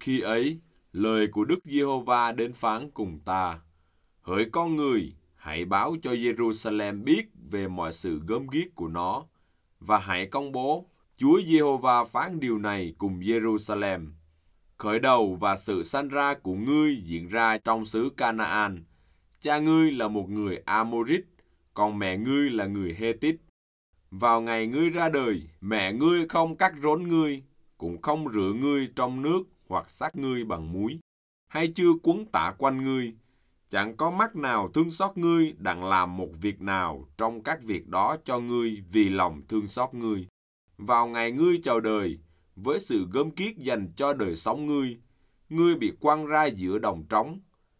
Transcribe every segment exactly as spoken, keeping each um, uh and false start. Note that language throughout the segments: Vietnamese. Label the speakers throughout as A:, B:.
A: Khi ấy, lời của Đức Giê-hô-va đến phán cùng ta: Hỡi con người, hãy báo cho Giê-ru-sa-lem biết về mọi sự gớm ghiếc của nó, và hãy công bố: Chúa Giê-hô-va phán điều này cùng Giê-ru-sa-lem. Khởi đầu và sự sanh ra của ngươi diễn ra trong xứ Ca-na-an. Cha ngươi là một người A-mô-rít, còn mẹ ngươi là người Hê-tít. Vào ngày ngươi ra đời, mẹ ngươi không cắt rốn ngươi, cũng không rửa ngươi trong nước hoặc sát ngươi bằng muối, hay chưa quấn tả quanh ngươi. Chẳng có mắt nào thương xót ngươi đặng làm một việc nào trong các việc đó cho ngươi vì lòng thương xót ngươi. Vào ngày ngươi chào đời, với sự gớm ghiếc dành cho đời sống ngươi, ngươi bị quăng ra giữa đồng trống.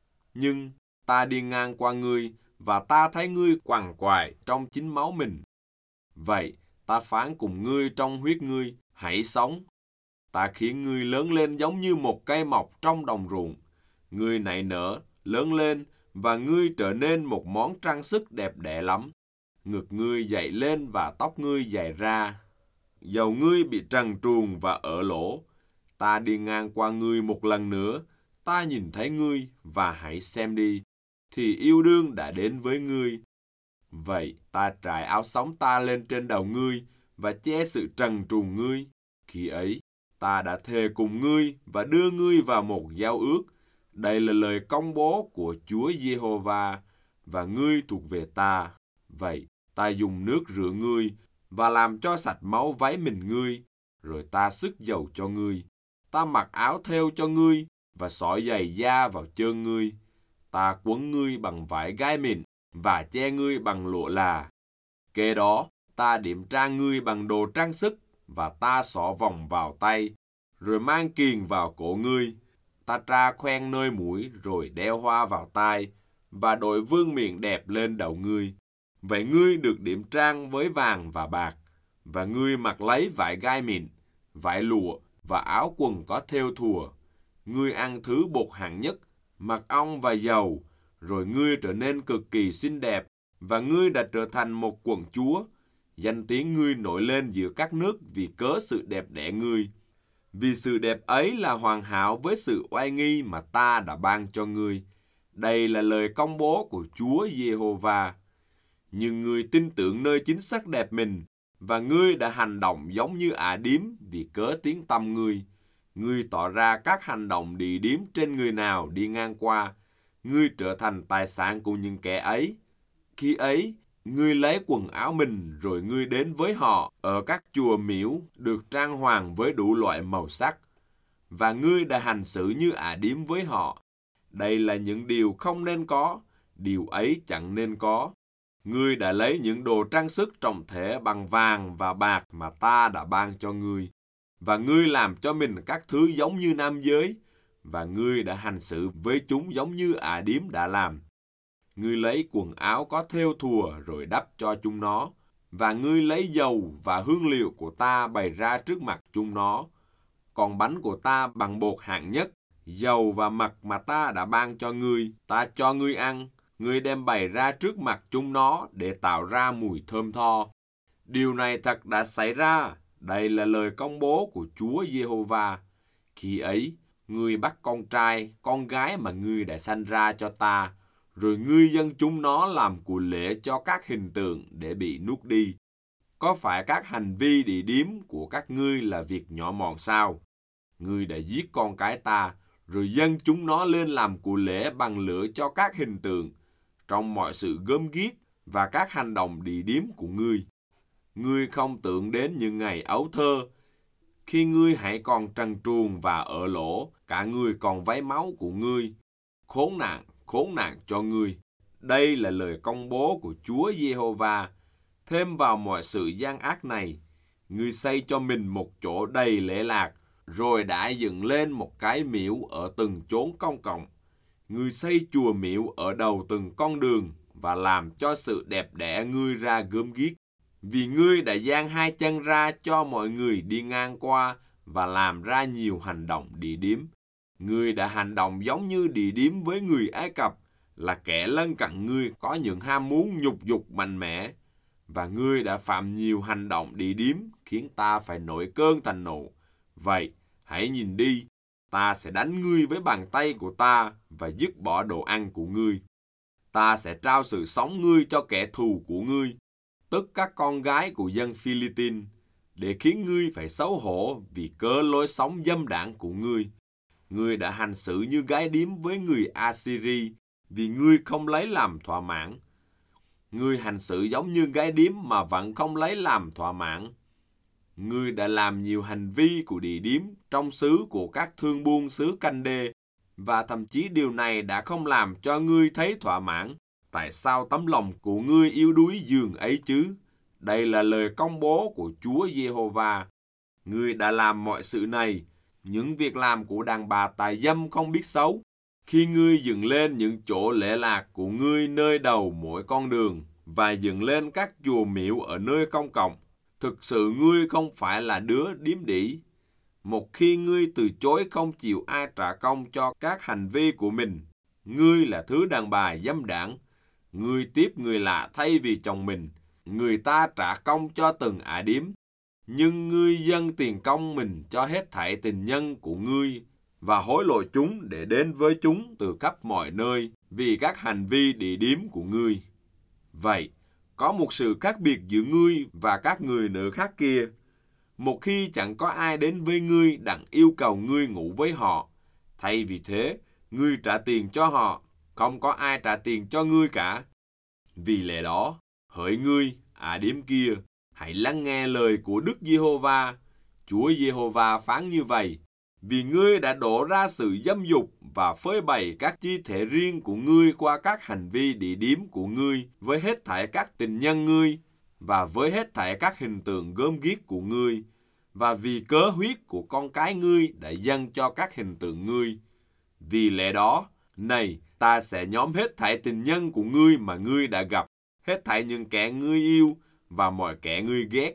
A: Nhưng ta đi ngang qua ngươi, và ta thấy ngươi quằn quại trong chính máu mình. Vậy, ta phán cùng ngươi trong huyết ngươi, hãy sống. Ta khiến ngươi lớn lên giống như một cây mọc trong đồng ruộng. Ngươi nảy nở, lớn lên, và ngươi trở nên một món trang sức đẹp đẽ lắm. Ngực ngươi dậy lên và tóc ngươi dày ra. Dầu ngươi bị trần truồng và ở lỗ, ta đi ngang qua ngươi một lần nữa, ta nhìn thấy ngươi và hãy xem đi, thì yêu đương đã đến với ngươi. Vậy ta trải áo sống ta lên trên đầu ngươi và che sự trần truồng ngươi. Khi ấy, ta đã thề cùng ngươi và đưa ngươi vào một giao ước. Đây là lời công bố của Chúa Giê-hô-va, và ngươi thuộc về ta. Vậy, ta dùng nước rửa ngươi và làm cho sạch máu váy mình ngươi, rồi ta xức dầu cho ngươi. Ta mặc áo thêu cho ngươi và xỏ giày da vào chân ngươi. Ta quấn ngươi bằng vải gai mịn và che ngươi bằng lụa là. Kế đó, ta điểm trang ngươi bằng đồ trang sức và ta xỏ vòng vào tay, rồi mang kiềng vào cổ ngươi. Ta tra khoen nơi mũi rồi đeo hoa vào tai và đội vương miện đẹp lên đầu ngươi. Vậy ngươi được điểm trang với vàng và bạc, và ngươi mặc lấy vải gai mịn, vải lụa và áo quần có thêu thùa. Ngươi ăn thứ bột hạng nhất, mật ong và dầu, rồi ngươi trở nên cực kỳ xinh đẹp, và ngươi đã trở thành một quận chúa. Danh tiếng ngươi nổi lên giữa các nước vì cớ sự đẹp đẽ ngươi. Vì sự đẹp ấy là hoàn hảo với sự oai nghi mà ta đã ban cho ngươi. Đây là lời công bố của Chúa Giê-hô-va. Nhưng ngươi tin tưởng nơi chính sắc đẹp mình, và ngươi đã hành động giống như ả điếm vì cớ tiếng tăm ngươi. Ngươi tỏ ra các hành động đì điếm trên người nào đi ngang qua. Ngươi trở thành tài sản của những kẻ ấy. Khi ấy, ngươi lấy quần áo mình rồi ngươi đến với họ ở các chùa miếu được trang hoàng với đủ loại màu sắc. Và ngươi đã hành xử như ả điếm với họ. Đây là những điều không nên có, điều ấy chẳng nên có. Ngươi đã lấy những đồ trang sức trọng thể bằng vàng và bạc mà ta đã ban cho ngươi. Và ngươi làm cho mình các thứ giống như nam giới, và ngươi đã hành xử với chúng giống như ả điếm đã làm. Ngươi lấy quần áo có thêu thùa rồi đắp cho chúng nó, và ngươi lấy dầu và hương liệu của ta bày ra trước mặt chúng nó. Còn bánh của ta bằng bột hạng nhất, dầu và mật mà ta đã ban cho ngươi, ta cho ngươi ăn, ngươi đem bày ra trước mặt chúng nó để tạo ra mùi thơm tho. Điều này thật đã xảy ra. Đây là lời công bố của Chúa Giê-hô-va. Khi ấy, ngươi bắt con trai, con gái mà ngươi đã sanh ra cho ta, rồi ngươi dâng chúng nó làm của lễ cho các hình tượng để bị nuốt đi. Có phải các hành vi địa điếm của các ngươi là việc nhỏ mọn sao? Ngươi đã giết con cái ta, rồi dâng chúng nó lên làm của lễ bằng lửa cho các hình tượng, trong mọi sự gớm ghiếc và các hành động địa điếm của ngươi. Ngươi không tưởng đến những ngày ấu thơ, khi ngươi hãy còn trần truồng và ở lỗ, cả ngươi còn váy máu của ngươi. Khốn nạn, khốn nạn cho ngươi. Đây là lời công bố của Chúa Giê-hô-va. Thêm vào mọi sự gian ác này, ngươi xây cho mình một chỗ đầy lễ lạc, rồi đã dựng lên một cái miếu ở từng chốn công cộng. Ngươi xây chùa miếu ở đầu từng con đường và làm cho sự đẹp đẽ ngươi ra gớm ghiếc. Vì ngươi đã dang hai chân ra cho mọi người đi ngang qua và làm ra nhiều hành động địa điếm. Ngươi đã hành động giống như địa điếm với người Ai Cập, là kẻ lân cận ngươi có những ham muốn nhục dục mạnh mẽ. Và ngươi đã phạm nhiều hành động địa điếm khiến ta phải nổi cơn thành nộ. Vậy, hãy nhìn đi, ta sẽ đánh ngươi với bàn tay của ta và dứt bỏ đồ ăn của ngươi. Ta sẽ trao sự sống ngươi cho kẻ thù của ngươi, tức các con gái của dân Philippines, để khiến ngươi phải xấu hổ vì cớ lối sống dâm đãng của ngươi. Ngươi đã hành xử như gái điếm với người Assyri vì ngươi không lấy làm thỏa mãn. Ngươi hành xử giống như gái điếm mà vẫn không lấy làm thỏa mãn. Ngươi đã làm nhiều hành vi của địa điếm trong xứ của các thương buôn xứ Canh Đê, và thậm chí điều này đã không làm cho ngươi thấy thỏa mãn. Tại sao tấm lòng của ngươi yếu đuối dường ấy chứ? Đây là lời công bố của Chúa Giê-hô-va. Ngươi đã làm mọi sự này, những việc làm của đàn bà tà dâm không biết xấu, khi ngươi dựng lên những chỗ lễ lạc của ngươi nơi đầu mỗi con đường, và dựng lên các chùa miếu ở nơi công cộng. Thực sự ngươi không phải là đứa điếm đỉ. Một khi ngươi từ chối không chịu ai trả công cho các hành vi của mình, ngươi là thứ đàn bà dâm đãng. Ngươi tiếp người lạ thay vì chồng mình, người ta trả công cho từng ả điếm. Nhưng ngươi dâng tiền công mình cho hết thảy tình nhân của ngươi và hối lộ chúng để đến với chúng từ khắp mọi nơi vì các hành vi địa điếm của ngươi. Vậy, có một sự khác biệt giữa ngươi và các người nữ khác kia. Một khi chẳng có ai đến với ngươi đặng yêu cầu ngươi ngủ với họ, thay vì thế, ngươi trả tiền cho họ, không có ai trả tiền cho ngươi cả. Vì lẽ đó, hỡi ngươi, ả điếm kia, hãy lắng nghe lời của Đức Giê-hô-va. Chúa Giê-hô-va phán như vậy: vì ngươi đã đổ ra sự dâm dục và phơi bày các chi thể riêng của ngươi qua các hành vi địa điếm của ngươi với hết thảy các tình nhân ngươi và với hết thảy các hình tượng gớm ghiếc của ngươi, và vì cớ huyết của con cái ngươi đã dâng cho các hình tượng ngươi. Vì lẽ đó, này, ta sẽ nhóm hết thảy tình nhân của ngươi mà ngươi đã gặp, hết thảy những kẻ ngươi yêu và mọi kẻ ngươi ghét,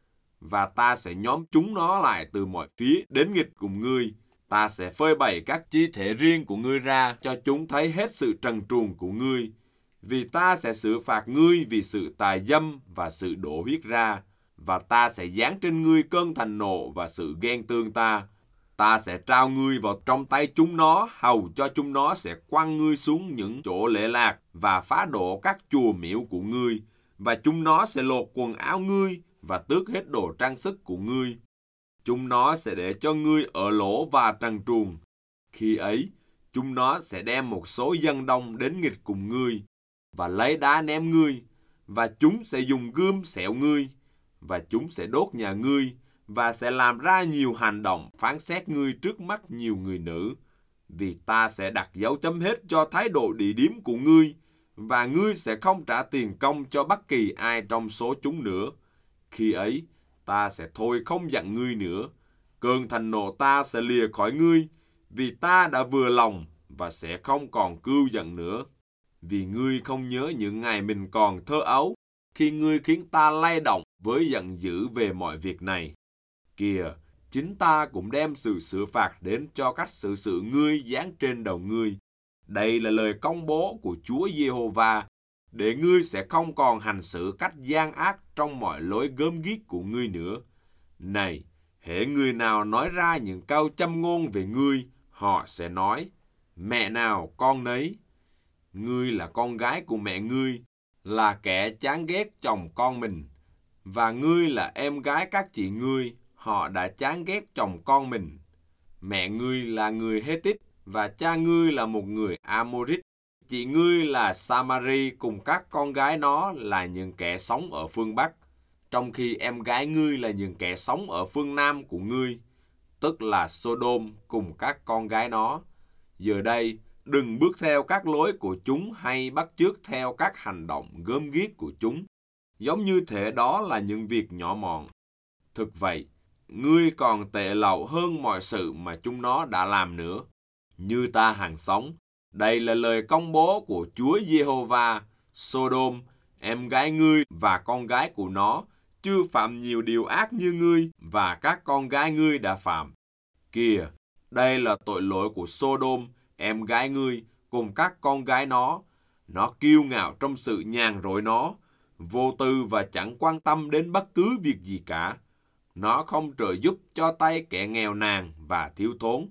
A: và ta sẽ nhóm chúng nó lại từ mọi phía đến nghịch cùng ngươi. Ta sẽ phơi bày các chi thể riêng của ngươi ra cho chúng thấy hết sự trần truồng của ngươi, vì ta sẽ xử phạt ngươi vì sự tà dâm và sự đổ huyết ra, và ta sẽ giáng trên ngươi cơn thành nộ và sự ghen tương ta. Ta sẽ trao ngươi vào trong tay chúng nó, hầu cho chúng nó sẽ quăng ngươi xuống những chỗ lễ lạc và phá đổ các chùa miếu của ngươi, và chúng nó sẽ lột quần áo ngươi và tước hết đồ trang sức của ngươi. Chúng nó sẽ để cho ngươi ở lỗ và trần truồng. Khi ấy, chúng nó sẽ đem một số dân đông đến nghịch cùng ngươi và lấy đá ném ngươi, và chúng sẽ dùng gươm xẻo ngươi, và chúng sẽ đốt nhà ngươi, và sẽ làm ra nhiều hành động phán xét ngươi trước mắt nhiều người nữ. Vì ta sẽ đặt dấu chấm hết cho thái độ địa điếm của ngươi, và ngươi sẽ không trả tiền công cho bất kỳ ai trong số chúng nữa. Khi ấy, ta sẽ thôi không giận ngươi nữa. Cơn thành nộ ta sẽ lìa khỏi ngươi, vì ta đã vừa lòng và sẽ không còn cưu giận nữa. Vì ngươi không nhớ những ngày mình còn thơ ấu, khi ngươi khiến ta lay động với giận dữ về mọi việc này. Kìa, chính ta cũng đem sự xử phạt đến cho cách xử sự ngươi giáng trên đầu ngươi. Đây là lời công bố của Chúa Giê-hô-va, để ngươi sẽ không còn hành xử cách gian ác trong mọi lối gớm ghiếc của ngươi nữa. Này, hễ người nào nói ra những câu châm ngôn về ngươi, họ sẽ nói: mẹ nào con nấy. Ngươi là con gái của mẹ ngươi, là kẻ chán ghét chồng con mình, và ngươi là em gái các chị ngươi, họ đã chán ghét chồng con mình. Mẹ ngươi là người Hethit và cha ngươi là một người Amorit. Chị ngươi là Samari cùng các con gái nó là những kẻ sống ở phương Bắc, trong khi em gái ngươi là những kẻ sống ở phương Nam của ngươi, tức là Sodom cùng các con gái nó. Giờ đây, đừng bước theo các lối của chúng hay bắt chước theo các hành động gớm ghiếc của chúng, giống như thể đó là những việc nhỏ mọn. Thực vậy, ngươi còn tệ lậu hơn mọi sự mà chúng nó đã làm nữa. Như ta hàng sống, đây là lời công bố của Chúa Giê-hô-va: Sodom, em gái ngươi và con gái của nó, chưa phạm nhiều điều ác như ngươi và các con gái ngươi đã phạm. Kìa, đây là tội lỗi của Sodom, em gái ngươi, cùng các con gái nó. Nó kiêu ngạo trong sự nhàn rỗi nó, vô tư và chẳng quan tâm đến bất cứ việc gì cả. Nó không trợ giúp cho tay kẻ nghèo nàn và thiếu thốn.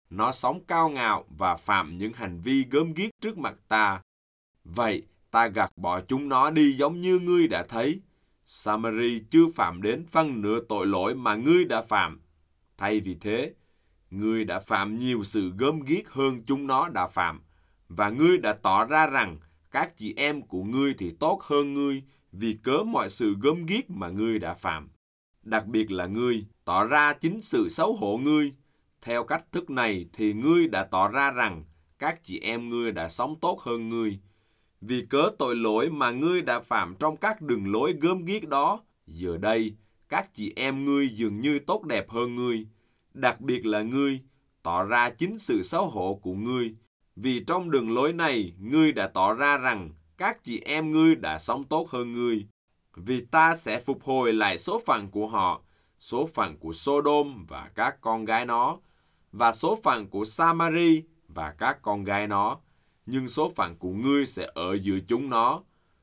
A: nó sống cao ngạo và phạm những hành vi gớm ghiếc trước mặt ta. Vậy, ta gạt bỏ chúng nó đi giống như ngươi đã thấy. Samari chưa phạm đến phân nửa tội lỗi mà ngươi đã phạm. Thay vì thế, ngươi đã phạm nhiều sự gớm ghiếc hơn chúng nó đã phạm, và ngươi đã tỏ ra rằng các chị em của ngươi thì tốt hơn ngươi vì cớ mọi sự gớm ghiếc mà ngươi đã phạm. Đặc biệt là ngươi tỏ ra chính sự xấu hổ ngươi. Theo cách thức này thì ngươi đã tỏ ra rằng các chị em ngươi đã sống tốt hơn ngươi. Vì cớ tội lỗi mà ngươi đã phạm trong các đường lối gớm ghiếc đó, giờ đây các chị em ngươi dường như tốt đẹp hơn ngươi. Đặc biệt là ngươi tỏ ra chính sự xấu hổ của ngươi. Vì trong đường lối này, ngươi đã tỏ ra rằng các chị em ngươi đã sống tốt hơn ngươi. Vì ta sẽ phục hồi lại số phận của họ, số phận của Sodom và các con gái nó, và số phận của Samari và các con gái nó, nhưng số phận của ngươi sẽ ở giữa chúng nó.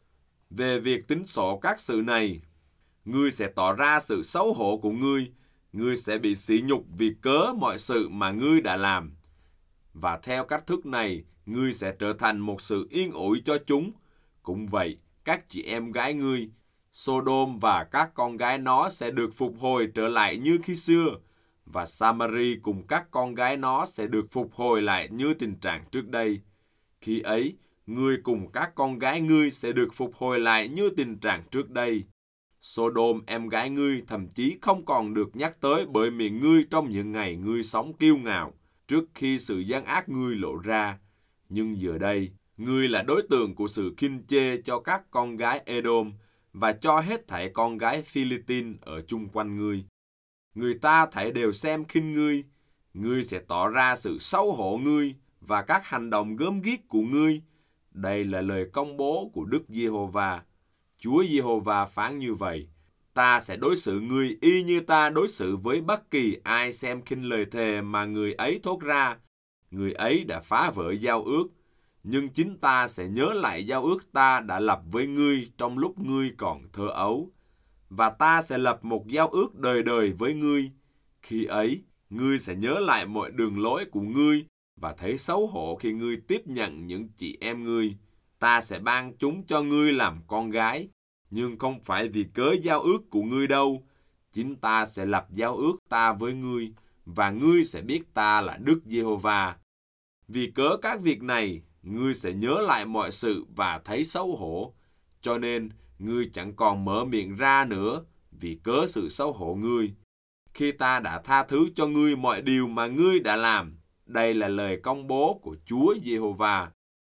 A: Về việc tính sổ các sự này, ngươi sẽ tỏ ra sự xấu hổ của ngươi, ngươi sẽ bị sỉ nhục vì cớ mọi sự mà ngươi đã làm. Và theo cách thức này, ngươi sẽ trở thành một sự yên ủi cho chúng. Cũng vậy, các chị em gái ngươi, Sodom và các con gái nó sẽ được phục hồi trở lại như khi xưa, và Samari cùng các con gái nó sẽ được phục hồi lại như tình trạng trước đây. Khi ấy, ngươi cùng các con gái ngươi sẽ được phục hồi lại như tình trạng trước đây. Sodom em gái ngươi thậm chí không còn được nhắc tới bởi miệng ngươi trong những ngày ngươi sống kiêu ngạo, trước khi sự gian ác ngươi lộ ra. Nhưng giờ đây, ngươi là đối tượng của sự khinh chê cho các con gái Edom và cho hết thảy con gái Philippines ở chung quanh ngươi. Người ta thảy đều xem khinh ngươi, ngươi sẽ tỏ ra sự xấu hổ ngươi và các hành động gớm ghiếc của ngươi. Đây là lời công bố của Đức Giê-hô-va. Chúa Giê-hô-va phán như vậy: ta sẽ đối xử ngươi y như ta đối xử với bất kỳ ai xem khinh lời thề mà người ấy thốt ra. Người ấy đã phá vỡ giao ước, nhưng chính ta sẽ nhớ lại giao ước ta đã lập với ngươi trong lúc ngươi còn thơ ấu. Và ta sẽ lập một giao ước đời đời với ngươi. Khi ấy, ngươi sẽ nhớ lại mọi đường lối của ngươi và thấy xấu hổ khi ngươi tiếp nhận những chị em ngươi. Ta sẽ ban chúng cho ngươi làm con gái, nhưng không phải vì cớ giao ước của ngươi đâu. Chính ta sẽ lập giao ước ta với ngươi, và ngươi sẽ biết ta là Đức Giê-hô-va. Vì cớ các việc này, ngươi sẽ nhớ lại mọi sự và thấy xấu hổ. Cho nên, ngươi chẳng còn mở miệng ra nữa vì cớ sự xấu hổ ngươi. Khi ta đã tha thứ cho ngươi mọi điều mà ngươi đã làm, đây là lời công bố của Chúa Giê-hô-va.